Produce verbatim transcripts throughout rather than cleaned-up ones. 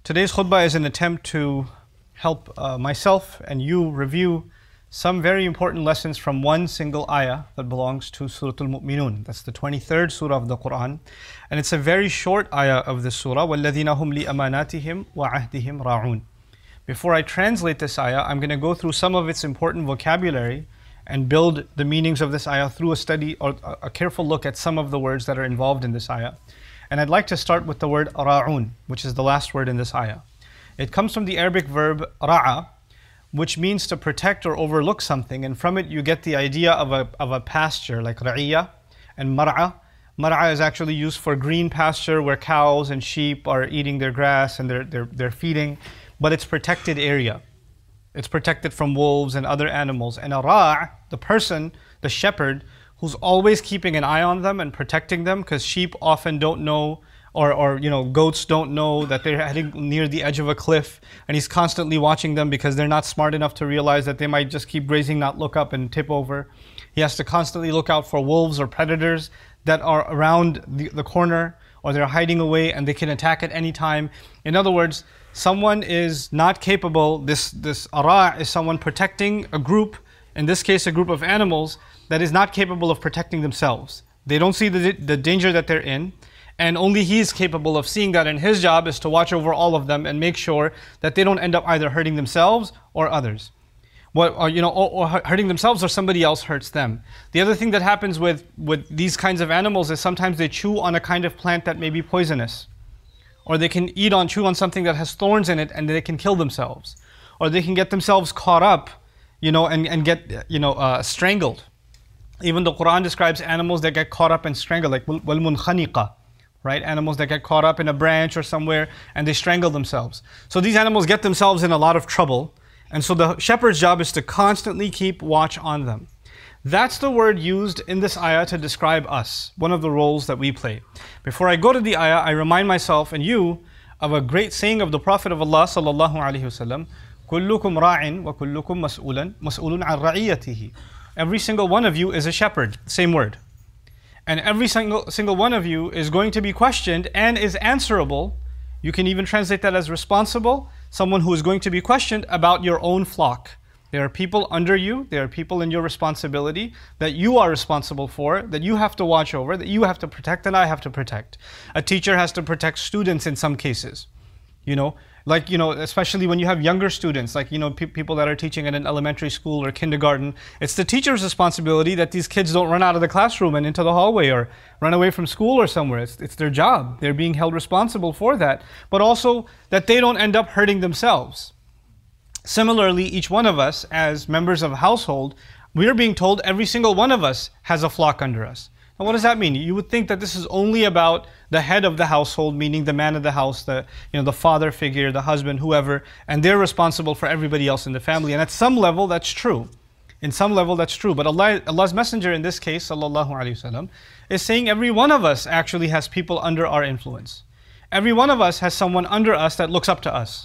Today's khutbah is an attempt to help uh, myself and you review some very important lessons from one single ayah that belongs to Surah Al-Mu'minun. That's the twenty-third surah of the Quran. And it's a very short ayah of this surah. وَالَّذِينَ هُمْ لِأَمَانَاتِهِمْ وَعَهْدِهِمْ رَاعُونَ. Before I translate this ayah, I'm going to go through some of its important vocabulary and build the meanings of this ayah through a study or a careful look at some of the words that are involved in this ayah. And I'd like to start with the word ra'un, which is the last word in this ayah. It comes from the Arabic verb ra'a, which means to protect or overlook something, and from it you get the idea of a, of a pasture like ra'iyya and mar'a. Mar'a is actually used for green pasture where cows and sheep are eating their grass and they're, they're, they're feeding, but it's protected area. It's protected from wolves and other animals. And a ra', the person, the shepherd, who's always keeping an eye on them and protecting them, because sheep often don't know, or, or you know, goats don't know that they're heading near the edge of a cliff, and he's constantly watching them because they're not smart enough to realize that they might just keep grazing, not look up and tip over. He has to constantly look out for wolves or predators that are around the, the corner, or they're hiding away and they can attack at any time. In other words, someone is not capable, this, this ara' is someone protecting a group, in this case a group of animals, that is not capable of protecting themselves. They don't see the, the danger that they're in, and only he is capable of seeing that, and his job is to watch over all of them and make sure that they don't end up either hurting themselves or others. What, or, you know, or, or hurting themselves or somebody else hurts them. The other thing that happens with, with these kinds of animals is sometimes they chew on a kind of plant that may be poisonous. Or they can eat on, chew on something that has thorns in it and they can kill themselves. Or they can get themselves caught up, you know, and, and get, you know, uh, strangled. Even the Quran describes animals that get caught up and strangled, like وَالْمُنْخَنِقَةِ, right? Animals that get caught up in a branch or somewhere and they strangle themselves. So these animals get themselves in a lot of trouble. And so the shepherd's job is to constantly keep watch on them. That's the word used in this ayah to describe us, one of the roles that we play. Before I go to the ayah, I remind myself and you of a great saying of the Prophet of Allah sallallahu alaihi wasallam, كُلُّكُمْ رَاعٍ وَكُلُّكُمْ مَسْئُولًا مَسْئُولٌ عَنْ رَعِيَّتِهِ. Every single one of you is a shepherd, same word. And every single, single one of you is going to be questioned and is answerable. You can even translate that as responsible, someone who is going to be questioned about your own flock. There are people under you, there are people in your responsibility that you are responsible for, that you have to watch over, that you have to protect and I have to protect. A teacher has to protect students in some cases. You know, like, you know, especially when you have younger students, like, you know, pe people that are teaching in an elementary school or kindergarten, it's the teacher's responsibility that these kids don't run out of the classroom and into the hallway or run away from school or somewhere. It's, it's their job. They're being held responsible for that. But also that they don't end up hurting themselves. Similarly, each one of us as members of a household, we are being told every single one of us has a flock under us. Now, what does that mean? You would think that this is only about the head of the household, meaning the man of the house, the, you know, the father figure, the husband, whoever, and they're responsible for everybody else in the family. And at some level, that's true. In some level, that's true. But Allah, Allah's Messenger in this case, sallallahu alaihi wasallam, is saying every one of us actually has people under our influence. Every one of us has someone under us that looks up to us,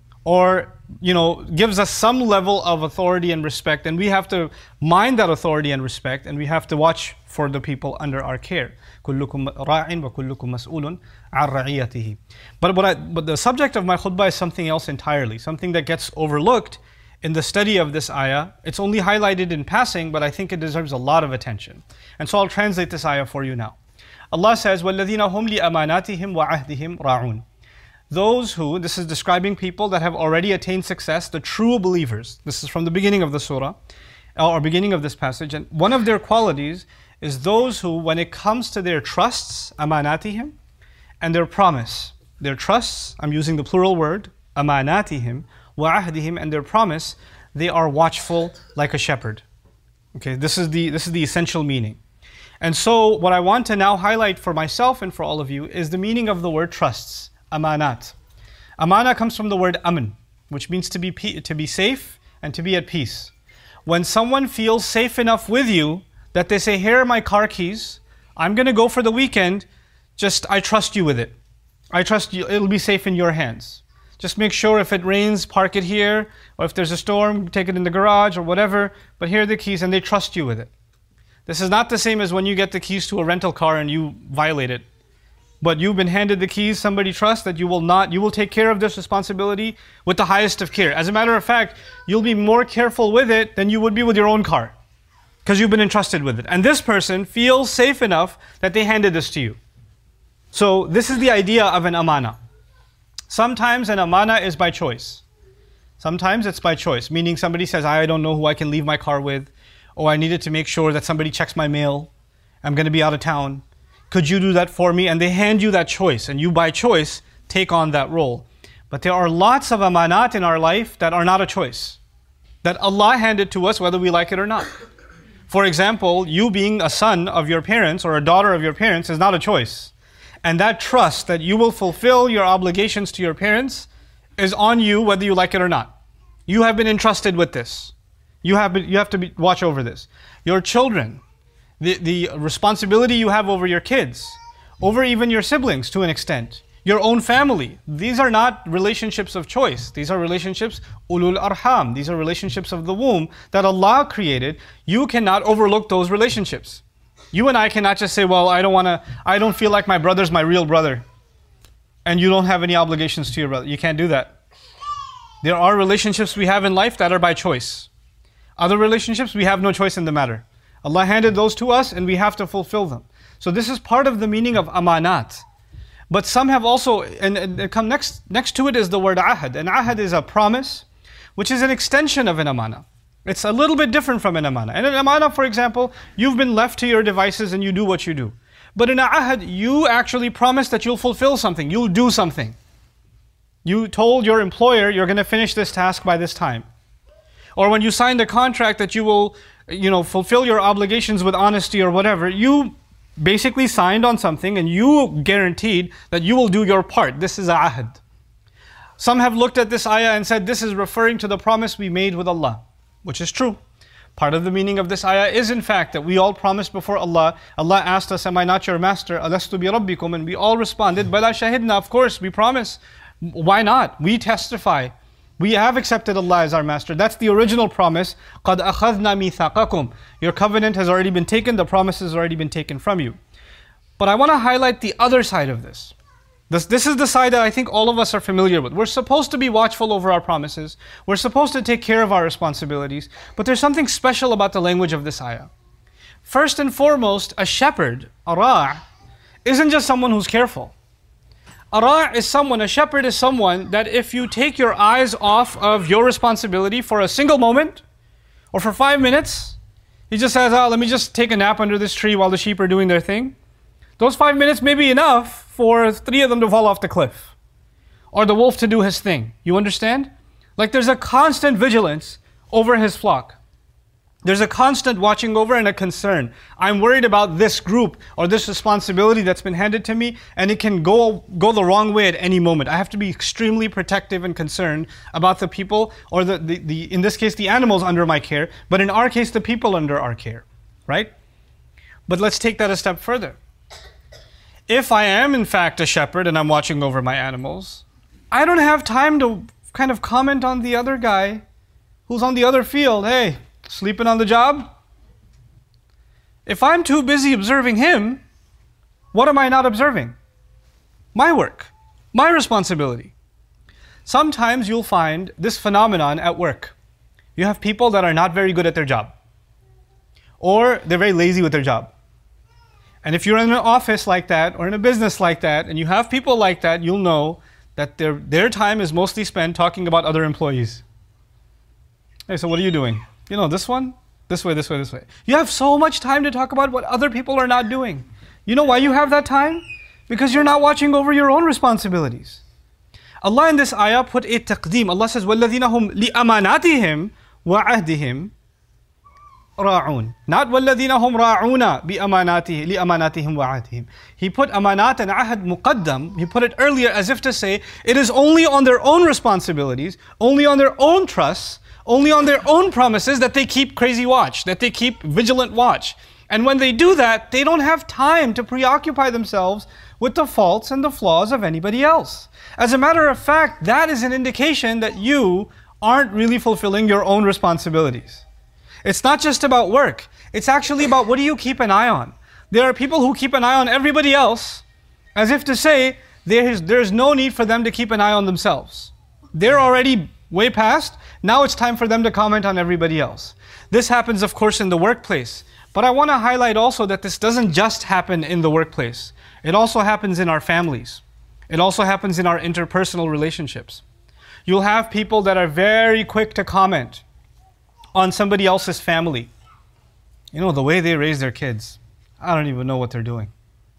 or, you know, gives us some level of authority and respect, and we have to mind that authority and respect, and we have to watch for the people under our care. كُلُّكُمْ رَاعٍ وَكُلُّكُمْ مَسْئُولٌ عَنْ رَعِيَّتِهِ. But what I, but the subject of my khutbah is something else entirely, something that gets overlooked in the study of this ayah. It's only highlighted in passing, but I think it deserves a lot of attention. And so I'll translate this ayah for you now. Allah says, وَالَّذِينَ هُمْ لِأَمَانَاتِهِمْ وَعَهْدِهِمْ رَاعُونَ. Those who, this is describing people that have already attained success, the true believers. This is from the beginning of the surah, or beginning of this passage. And one of their qualities is those who, when it comes to their trusts, amanatihim, and their promise, their trusts, I'm using the plural word, amanatihim, wa'ahdihim, and their promise, they are watchful like a shepherd. Okay, this is the, this is the essential meaning. And so what I want to now highlight for myself and for all of you is the meaning of the word trusts. Amanat. Amana comes from the word aman, which means to be, to be safe and to be at peace. When someone feels safe enough with you that they say, here are my car keys, I'm going to go for the weekend, just I trust you with it. I trust you, it'll be safe in your hands. Just make sure if it rains, park it here, or if there's a storm, take it in the garage or whatever, but here are the keys, and they trust you with it. This is not the same as when you get the keys to a rental car and you violate it. but you've been handed the keys, somebody trusts that you will not, you will take care of this responsibility with the highest of care. As a matter of fact, you'll be more careful with it than you would be with your own car, because you've been entrusted with it. And this person feels safe enough that they handed this to you. So this is the idea of an amana. Sometimes an amana is by choice. Sometimes it's by choice, meaning somebody says, I don't know who I can leave my car with, or I needed to make sure that somebody checks my mail. I'm going to be out of town. Could you do that for me? And they hand you that choice, and you by choice take on that role. But there are lots of amanat in our life that are not a choice, that Allah handed to us whether we like it or not. For example, you being a son of your parents or a daughter of your parents is not a choice. And that trust that you will fulfill your obligations to your parents is on you whether you like it or not. You have been entrusted with this. You have, been, you have to be, watch over this. Your children, the, the responsibility you have over your kids, over even your siblings to an extent, your own family. These are not relationships of choice. These are relationships, ulul arham. These are relationships of the womb that Allah created. You cannot overlook those relationships. You and I cannot just say, well, I don't want to, I don't feel like my brother's my real brother. And you don't have any obligations to your brother. You can't do that. There are relationships we have in life that are by choice. Other relationships, we have no choice in the matter. Allah handed those to us and we have to fulfill them. So this is part of the meaning of amanat. But some have also, and, and come next, next to it is the word ahad. And ahad is a promise, which is an extension of an amana. It's a little bit different from an amana. And an amana, for example, you've been left to your devices and you do what you do. But in a ahad, you actually promise that you'll fulfill something, you'll do something. You told your employer you're going to finish this task by this time. Or when you signed a contract that you will, you know, fulfill your obligations with honesty or whatever, you basically signed on something and you guaranteed that you will do your part. This is a ahad. Some have looked at this ayah and said this is referring to the promise we made with Allah, which is true. Part of the meaning of this ayah is in fact that we all promised before Allah. Allah asked us, am I not your master? Alastu bi rabbikum? And we all responded, Bala shahidna, of course, we promise. Why not? We testify. We have accepted Allah as our master. That's the original promise. قَدْ أَخَذْنَا مِيثَاقَكُمْ. Your covenant has already been taken, the promise has already been taken from you. But I want to highlight the other side of this. This, this is the side that I think all of us are familiar with. We're supposed to be watchful over our promises. We're supposed to take care of our responsibilities. But there's something special about the language of this ayah. First and foremost, a shepherd, a ra', isn't just someone who's careful. A ra' is someone, a shepherd is someone that if you take your eyes off of your responsibility for a single moment, or for five minutes, he just says, oh, let me just take a nap under this tree while the sheep are doing their thing. Those five minutes may be enough for three of them to fall off the cliff. Or the wolf to do his thing. You understand? Like there's a constant vigilance over his flock. There's a constant watching over and a concern. I'm worried about this group or this responsibility that's been handed to me, and it can go, go the wrong way at any moment. I have to be extremely protective and concerned about the people, or the, the, the in this case, the animals under my care, but in our case, the people under our care, right? But let's take that a step further. If I am in fact a shepherd and I'm watching over my animals, I don't have time to kind of comment on the other guy who's on the other field. Hey, sleeping on the job? If I'm too busy observing him, what am I not observing? My work, my responsibility. Sometimes you'll find this phenomenon at work. You have people that are not very good at their job, or they're very lazy with their job. And if you're in an office like that, or in a business like that, and you have people like that, you'll know that their, their time is mostly spent talking about other employees. Hey, so what are you doing? You know, this one, this way, this way, this way. You have so much time to talk about what other people are not doing. You know why you have that time? Because you're not watching over your own responsibilities. Allah in this ayah put a taqdeem. Allah says, وَالَّذِينَ هُمْ لِأَمَانَاتِهِمْ وَعَهْدِهِمْ رَاعُونَ. Not وَالَّذِينَ هُمْ رَاعُونَ بِأَمَانَاتِهِ لِأَمَانَاتِهِمْ وَعَهْدِهِمْ. He put amanat and ahad muqaddam. He put it earlier as if to say, it is only on their own responsibilities, only on their own trusts, only on their own promises that they keep crazy watch, that they keep vigilant watch. And when they do that, they don't have time to preoccupy themselves with the faults and the flaws of anybody else. As a matter of fact, that is an indication that you aren't really fulfilling your own responsibilities. It's not just about work. It's actually about what do you keep an eye on. There are people who keep an eye on everybody else, As if to say, there is, there is no need for them to keep an eye on themselves. They're already way past. Now it's time for them to comment on everybody else. This happens, of course, in the workplace. But I want to highlight also that this doesn't just happen in the workplace. It also happens in our families. It also happens in our interpersonal relationships. You'll have people that are very quick to comment on somebody else's family. You know, the way they raise their kids, I don't even know what they're doing.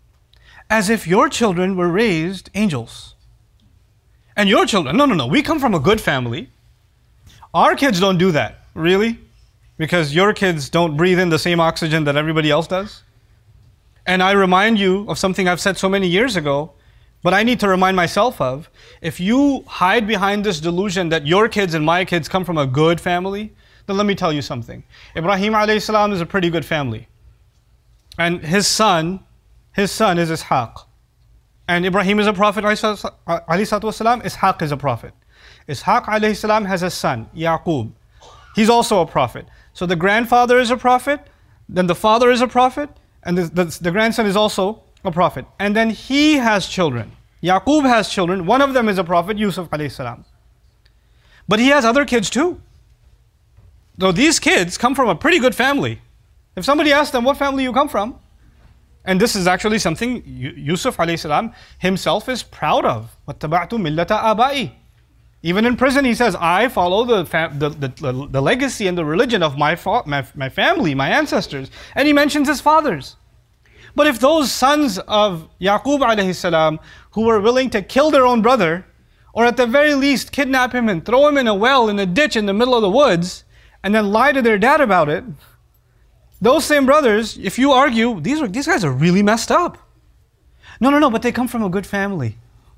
As if your children were raised angels. And your children, no, no, no, we come from a good family. Our kids don't do that. Really? Because your kids don't breathe in the same oxygen that everybody else does? And I remind you of something I've said so many years ago, but I need to remind myself of. If you hide behind this delusion that your kids and my kids come from a good family, then let me tell you something. Ibrahim alayhi salam is a pretty good family. And his son, his son is Ishaq. And Ibrahim is a prophet, alayhi salatu wasalam. Ishaq is a prophet. Ishaq alayhi salam has a son, Yaqub. He's also a prophet. So the grandfather is a prophet, then the father is a prophet, and the, the, the grandson is also a prophet. And then he has children. Yaqub has children. One of them is a prophet, Yusuf alayhi salam. But he has other kids too. Though these kids come from a pretty good family. If somebody asks them, what family you come from? And this is actually something Yusuf alayhi salam himself is proud of. وَاتَّبَعْتُ مِلَّةَ آبَائِي. Even in prison he says, I follow the, the, the, the legacy and the religion of my, my, my family, my ancestors. And he mentions his fathers. But if those sons of Yaqub alayhi salam, who were willing to kill their own brother, or at the very least kidnap him and throw him in a well, in a ditch in the middle of the woods, and then lie to their dad about it, those same brothers, if you argue, these, are, these guys are really messed up. No, no, no, but they come from a good family.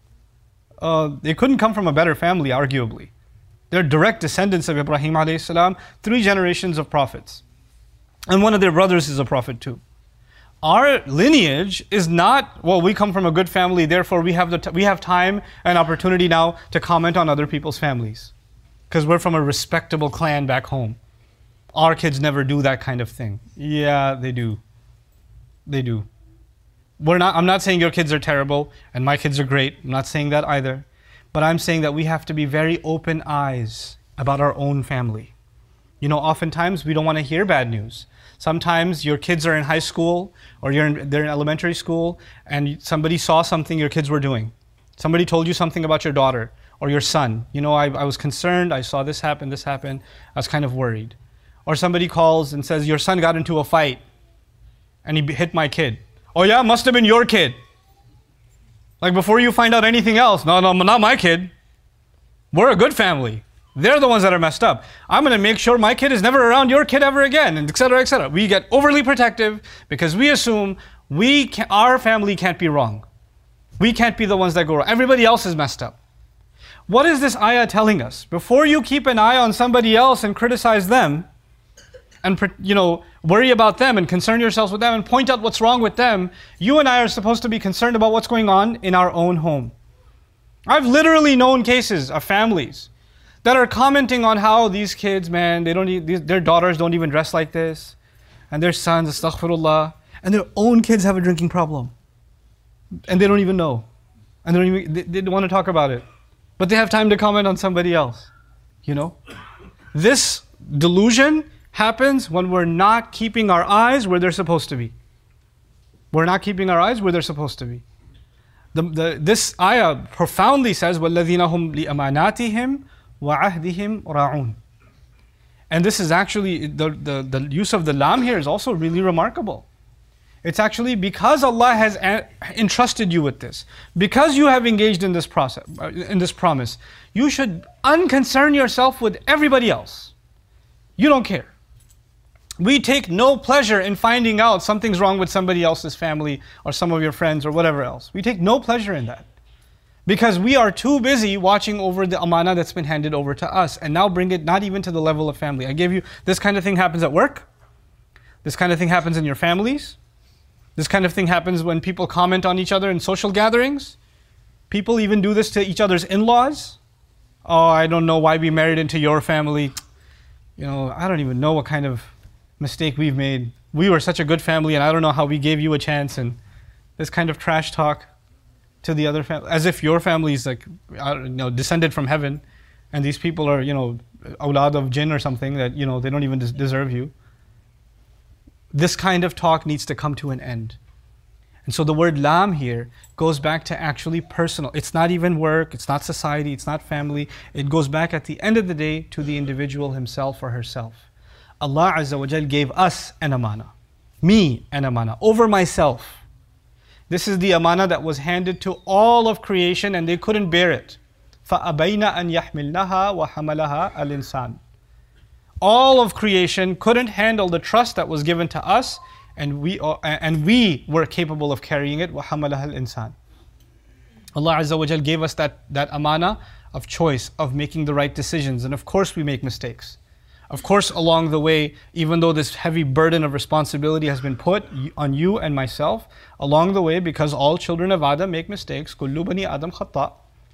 Uh, they couldn't come from a better family, arguably. They're direct descendants of Ibrahim alayhi salam, three generations of prophets. And one of their brothers is a prophet too. Our lineage is not, well, we come from a good family, therefore we have, the t we have time and opportunity now to comment on other people's families. Because we're from a respectable clan back home. Our kids never do that kind of thing. Yeah, they do. They do. We're not, I'm not saying your kids are terrible and my kids are great. I'm not saying that either. But I'm saying that we have to be very open eyes about our own family. You know, oftentimes we don't want to hear bad news. Sometimes your kids are in high school or you're in, they're in elementary school and somebody saw something your kids were doing. Somebody told you something about your daughter or your son. You know, I, I was concerned, I saw this happen, this happen. I was kind of worried. Or somebody calls and says, your son got into a fight and he hit my kid. Oh yeah, must have been your kid. Like before you find out anything else, no, no, not my kid. We're a good family. They're the ones that are messed up. I'm going to make sure my kid is never around your kid ever again, and et cetera, et cetera. We get overly protective because we assume we can, our family can't be wrong. We can't be the ones that go wrong. Everybody else is messed up. What is this ayah telling us? Before you keep an eye on somebody else and criticize them, and you know, worry about them and concern yourselves with them and point out what's wrong with them, you and I are supposed to be concerned about what's going on in our own home. I've literally known cases of families that are commenting on how these kids, man, they don't need, these, their daughters don't even dress like this, and their sons, astaghfirullah, and their own kids have a drinking problem, and they don't even know, and they don't even, they, they don't want to talk about it, but they have time to comment on somebody else. You know, this delusion happens when we're not keeping our eyes where they're supposed to be. We're not keeping our eyes where they're supposed to be. The, the, this ayah profoundly says, وَالَّذِينَ هُمْ لِأَمَانَاتِهِمْ وَعَهْدِهِمْ رَاعُونَ. And this is actually, the, the, the use of the lam here is also really remarkable. It's actually because Allah has entrusted you with this, because you have engaged in this process, in this promise, you should unconcern yourself with everybody else. You don't care. We take no pleasure in finding out something's wrong with somebody else's family or some of your friends or whatever else. We take no pleasure in that. Because we are too busy watching over the amana that's been handed over to us and now bring it not even to the level of family. I gave you, this kind of thing happens at work. This kind of thing happens in your families. This kind of thing happens when people comment on each other in social gatherings. People even do this to each other's in-laws. Oh, I don't know why we married into your family. You know, I don't even know what kind of mistake we've made. We were such a good family and I don't know how we gave you a chance, and this kind of trash talk. to the other family, as if your family is like, I don't know, descended from heaven, and these people are, you know, awlad of jinn or something that, you know, they don't even des- deserve you. This kind of talk needs to come to an end. And so the word lam here goes back to actually personal. It's not even work, it's not society, it's not family. It goes back at the end of the day to the individual himself or herself. Allah Azza wa Jal gave us an amana, me an amana, over myself. This is the amana that was handed to all of creation and they couldn't bear it. فَأَبَيْنَ أَنْ يَحْمِلْنَهَا وَحَمَلَهَا الْإِنسَانِ. All of creation couldn't handle the trust that was given to us, and we are, and we were capable of carrying it. وَحَمَلَهَا الْإِنسَانِ. Allah Azza wa Jal gave us that, that amana of choice, of making the right decisions. And of course we make mistakes. Of course, along the way, even though this heavy burden of responsibility has been put on you and myself, along the way, because all children of Adam make mistakes, كُلُّ بَنِي آدَمْ خَطَّأ.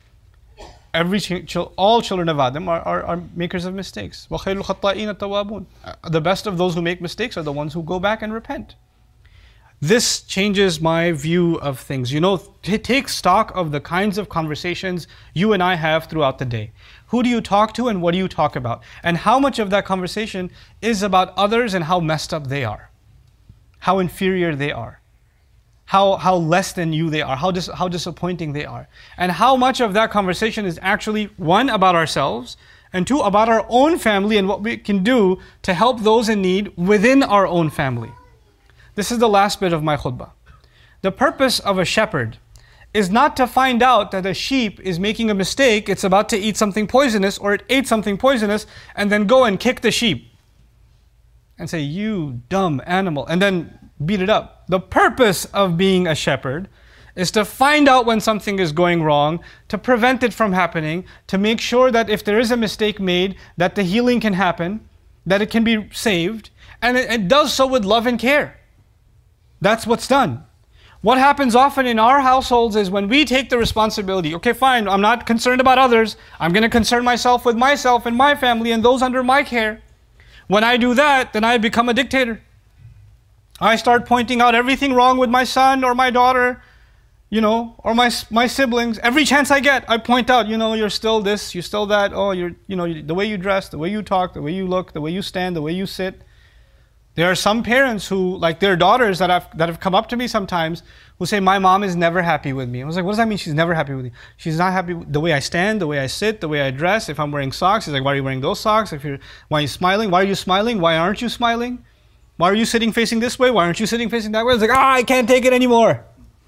Every ch- all children of Adam are, are, are makers of mistakes. وَخَيْرُ الْخَطَّائِينَ التَّوَّابُونَ. The best of those who make mistakes are the ones who go back and repent. This changes my view of things. You know, t- take stock of the kinds of conversations you and I have throughout the day. Who do you talk to and what do you talk about? And how much of that conversation is about others and how messed up they are? How inferior they are? How, how less than you they are? How, dis- how disappointing they are? And how much of that conversation is actually, one, about ourselves, and two, about our own family and what we can do to help those in need within our own family. This is the last bit of my khutbah. The purpose of a shepherd is not to find out that a sheep is making a mistake, it's about to eat something poisonous, or it ate something poisonous, and then go and kick the sheep and say, "You dumb animal," and then beat it up. The purpose of being a shepherd is to find out when something is going wrong, to prevent it from happening, to make sure that if there is a mistake made, that the healing can happen, that it can be saved, and it, it does so with love and care. That's what's done. What happens often in our households is when we take the responsibility, okay, fine, I'm not concerned about others, I'm going to concern myself with myself and my family and those under my care. When I do that, then I become a dictator. I start pointing out everything wrong with my son or my daughter, you know, or my my siblings. Every chance I get, I point out, you know, you're still this, you're still that, oh, you're, you know, the way you dress, the way you talk, the way you look, the way you stand, the way you sit. There are some parents who, like their daughters that have, that have come up to me sometimes, who say, my mom is never happy with me. I was like, what does that mean, she's never happy with you? She's not happy with the way I stand, the way I sit, the way I dress. If I'm wearing socks, she's like, why are you wearing those socks? If you're, why are you smiling? Why are you smiling? Why aren't you smiling? Why are you sitting facing this way? Why aren't you sitting facing that way? It's like, ah, I can't take it anymore.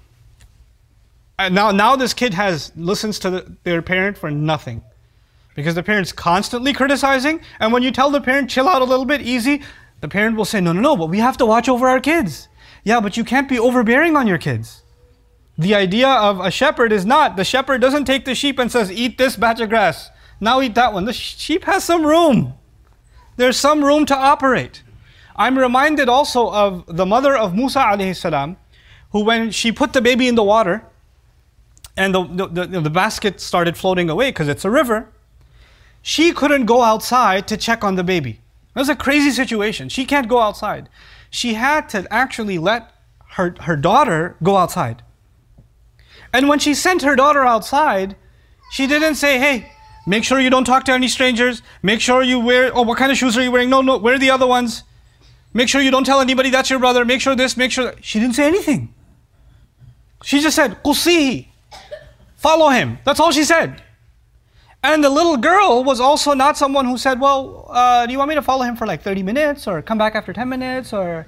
And now, now this kid has listens to the, their parent for nothing. Because the parent's constantly criticizing, and when you tell the parent, chill out a little bit, easy, the parent will say, no, no, no, but we have to watch over our kids. Yeah, but you can't be overbearing on your kids. The idea of a shepherd is not, the shepherd doesn't take the sheep and says, eat this batch of grass, now eat that one. The sheep has some room. There's some room to operate. I'm reminded also of the mother of Musa alayhi salam, who when she put the baby in the water, and the, the, the, the basket started floating away because it's a river, she couldn't go outside to check on the baby. It was a crazy situation. She can't go outside. She had to actually let her, her daughter go outside. And when she sent her daughter outside, she didn't say, hey, make sure you don't talk to any strangers. Make sure you wear, oh, what kind of shoes are you wearing? No, no, wear the other ones. Make sure you don't tell anybody that's your brother. Make sure this, make sure that. She didn't say anything. She just said, qusihi, follow him. That's all she said. And the little girl was also not someone who said, well, uh, do you want me to follow him for like thirty minutes or come back after ten minutes? Or,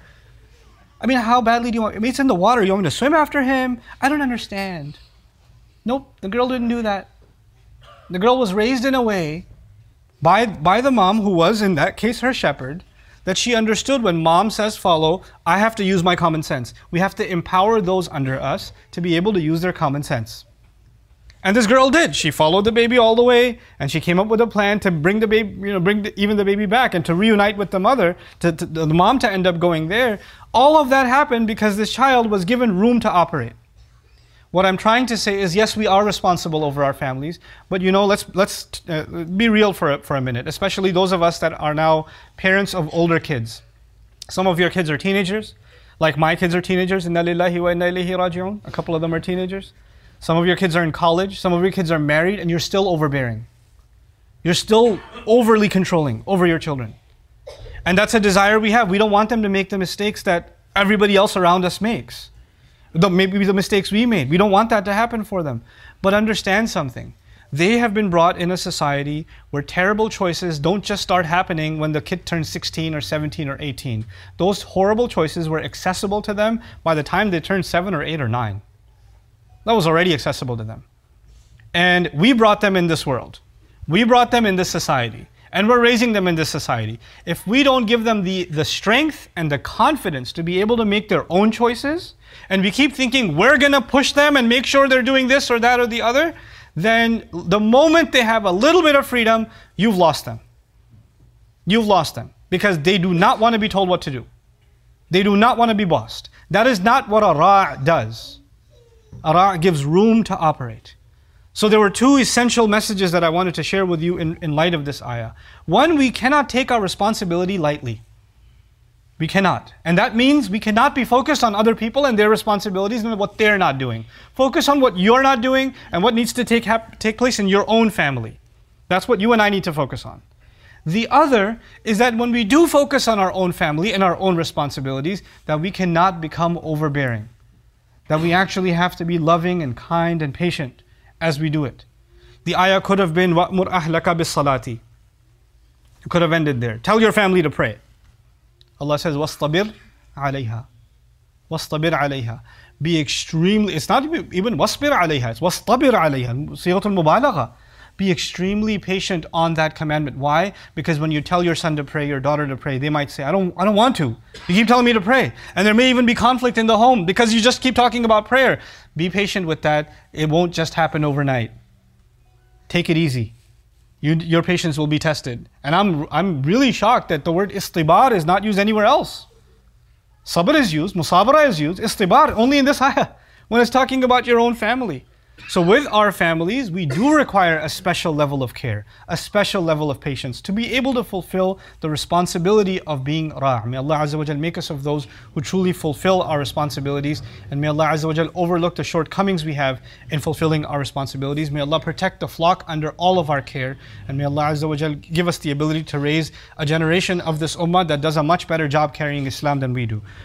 I mean, how badly do you want, I mean, it's in the water. You want me to swim after him? I don't understand. Nope, the girl didn't do that. The girl was raised in a way by, by the mom, who was in that case her shepherd, that she understood when mom says follow, I have to use my common sense. We have to empower those under us to be able to use their common sense. And this girl did. She followed the baby all the way, and she came up with a plan to bring the baby, you know, bring the, even the baby back, and to reunite with the mother, to, to the mom to end up going there. All of that happened because this child was given room to operate. What I'm trying to say is, yes, we are responsible over our families, but you know, let's let's uh, be real for a, for a minute, especially those of us that are now parents of older kids. Some of your kids are teenagers, like my kids are teenagers. Inna lillahi wa inna ilayhi raji'un. A couple of them are teenagers. Some of your kids are in college, some of your kids are married, and you're still overbearing. You're still overly controlling over your children. And that's a desire we have. We don't want them to make the mistakes that everybody else around us makes. The, maybe the mistakes we made. We don't want that to happen for them. But understand something. They have been brought in a society where terrible choices don't just start happening when the kid turns sixteen or seventeen or eighteen. Those horrible choices were accessible to them by the time they turned seven or eight or nine. That was already accessible to them. And we brought them in this world. We brought them in this society. And we're raising them in this society. If we don't give them the, the strength and the confidence to be able to make their own choices, and we keep thinking we're going to push them and make sure they're doing this or that or the other, then the moment they have a little bit of freedom, you've lost them. You've lost them. Because they do not want to be told what to do. They do not want to be bossed. That is not what a ra' does. A ra' gives room to operate. So there were two essential messages that I wanted to share with you in, in light of this ayah. One, we cannot take our responsibility lightly. We cannot. And that means we cannot be focused on other people and their responsibilities and what they're not doing. Focus on what you're not doing and what needs to take, hap- take place in your own family. That's what you and I need to focus on. The other is that when we do focus on our own family and our own responsibilities, that we cannot become overbearing. That we actually have to be loving and kind and patient as we do it. The ayah could have been وَأْمُرْ أَهْلَكَ بِالصَّلَاةِ. It could have ended there. Tell your family to pray. Allah says, وَاصْطَبِرْ عَلَيْهَا. وَاصْطَبِرْ عَلَيْهَا. Be extremely, it's not even وَاصْبِرْ عَلَيْهَا, it's وَاصْطَبِرْ عَلَيْهَا. صيغة المبالغة. Be extremely patient on that commandment. Why? Because when you tell your son to pray, your daughter to pray, they might say, I don't, I don't want to. You keep telling me to pray. And there may even be conflict in the home because you just keep talking about prayer. Be patient with that. It won't just happen overnight. Take it easy. You, your patience will be tested. And I'm, I'm really shocked that the word istibar is not used anywhere else. Sabr is used, musabara is used, istibar only in this ayah when it's talking about your own family. So with our families, we do require a special level of care, a special level of patience to be able to fulfill the responsibility of being ra'. May Allah Azza wa Jal make us of those who truly fulfill our responsibilities, and may Allah Azza wa Jal overlook the shortcomings we have in fulfilling our responsibilities. May Allah protect the flock under all of our care, and may Allah Azza wa Jal give us the ability to raise a generation of this ummah that does a much better job carrying Islam than we do.